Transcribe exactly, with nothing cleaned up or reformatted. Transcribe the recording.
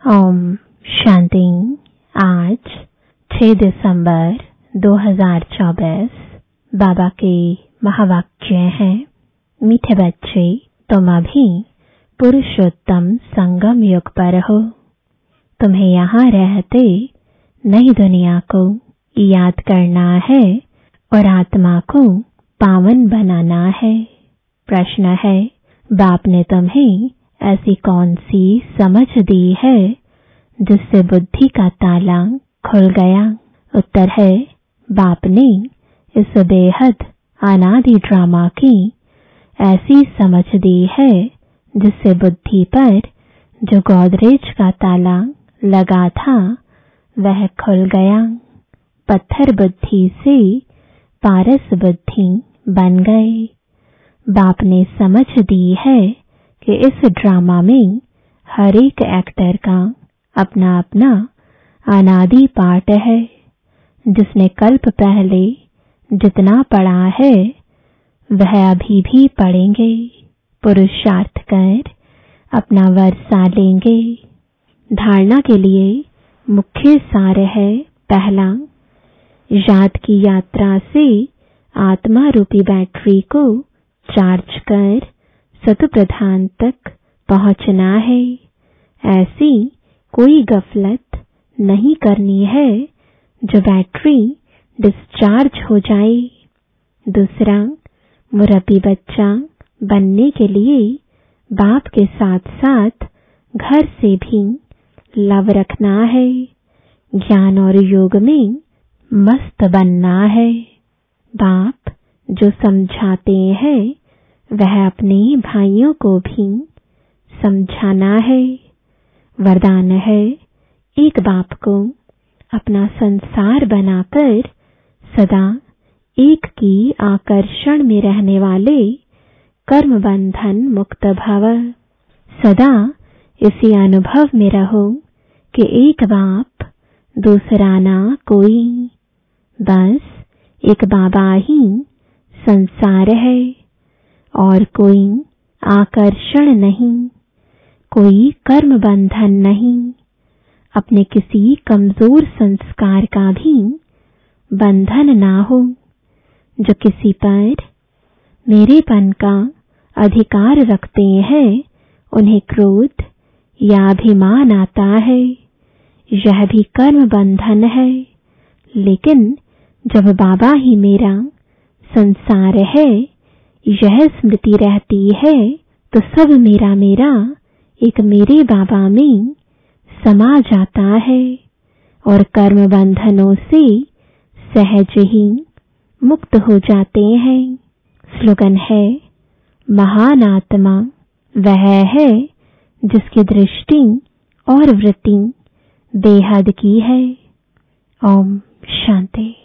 ओम शांति। आज छह दिसंबर दो हज़ार चौबीस। बाबा के महावाक्य हैं, मीठे बच्चे, तुम अभी पुरुषोत्तम संगम युग पर हो। तुम्हें यहाँ रहते नई दुनिया को याद करना है और आत्मा को पावन बनाना है। प्रश्न है, बाप ने तुम्हें ऐसी कौन सी समझ दी है जिससे बुद्धि का ताला खुल गया? उत्तर है, बाप ने इस बेहद अनादि ड्रामा की ऐसी समझ दी है जिससे बुद्धि पर जो गोदरेज का ताला लगा था वह खुल गया। पत्थर बुद्धि से पारस बुद्धि बन गए। बाप ने समझ दी है कि इस ड्रामा में हर एक एक्टर का अपना अपना अनादि पार्ट है। जिसने कल्प पहले जितना पढ़ा है वह अभी भी पढ़ेंगे। पुरुषार्थ कर अपना वर्षा लेंगे। धारणा के लिए मुख्य सार है, पहला, याद की यात्रा से आत्मा रूपी बैटरी को चार्ज कर सत प्रधान तक पहुंचना है। ऐसी कोई गफलत नहीं करनी है जो बैटरी डिस्चार्ज हो जाए। दूसरा, मुरब्बी बच्चा बनने के लिए बाप के साथ साथ घर से भी लव रखना है। ज्ञान और योग में मस्त बनना है। बाप जो समझाते हैं वह अपने भाइयों को भी समझाना है। वरदान है, एक बाप को अपना संसार बनाकर सदा एक की आकर्षण में रहने वाले कर्म बंधन मुक्त भव। सदा इसी अनुभव में रहो कि एक बाप, दूसरा ना कोई, बस एक बाबा ही संसार है और कोई आकर्षण नहीं, कोई कर्म बंधन नहीं। अपने किसी कमजोर संस्कार का भी बंधन ना हो। जो किसी पर मेरेपन का अधिकार रखते हैं उन्हें क्रोध या अभिमान आता है, यह भी कर्म बंधन है। लेकिन जब बाबा ही मेरा संसार है यह स्मृति रहती है तो सब मेरा मेरा एक मेरे बाबा में समा जाता है और कर्म बंधनों से सहज ही मुक्त हो जाते हैं। स्लोगन है, महान आत्मा वह है जिसकी दृष्टि और वृत्ति बेहद की है। ओम शांति।